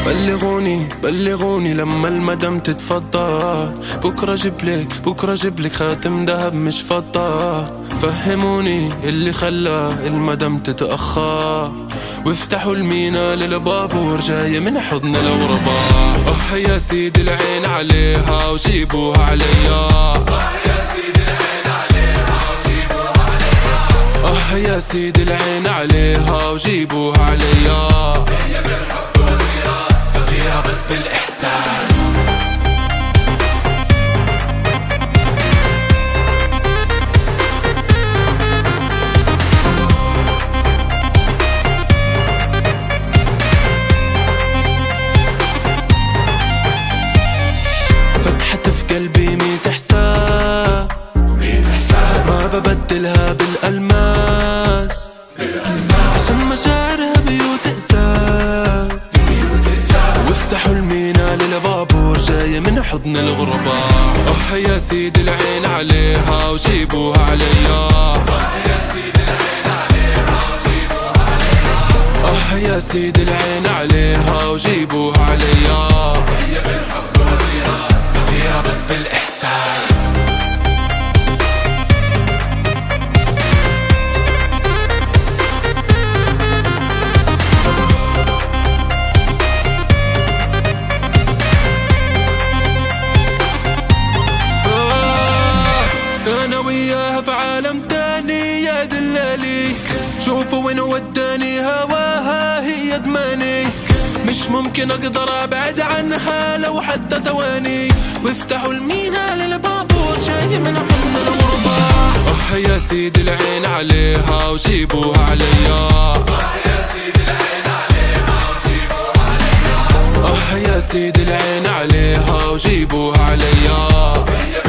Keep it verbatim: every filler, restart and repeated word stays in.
بلغوني بلغوني لما المدام تتفضل، بكرة جبلك بكرة جبلك خاتم دهب مش فضة. فهموني اللي خلى المدام تتأخر، وافتحوا المينا للبابور جاية من حضن الغرباء. اه يا سيدي العين عليها وجيبوها عليا، اه يا سيدي العين عليها وجيبوها عليا، اه يا سيدي العين عليها وجيبوها عليا. هي بالحب وزيرة سفيرة بس بالإحساس. فتحت في قلبي ميت حساب، ميت حساب ما ببدلها بالألماس، بالألماس عشان مشاعرها بيوت إزاز، بيوت إزاز. وافتحوا المينا للبابور جاية من حضن الغرباء. اه يا سيدي العين عليها وجيبوها عليا، اه يا سيدي العين عليها وجيبوها عليا، اه يا سيدي العين عليها وجيبوها عليا. هي بالحب وزيرة سفيرة بس بالإحساس. أنا وياها في عالم تاني يا دلالي، شوفوا وين وداني هواها هي دماني. مش ممكن أقدر أبعد عنها لو حتى ثواني، وافتحوا المينا للبابور جاي من حضن الغرباء. اه يا سيدي العين عليها وجيبوها عليا، اه يا سيدي العين عليها وجيبوها عليا، اه يا سيدي العين عليها وجيبوها عليا.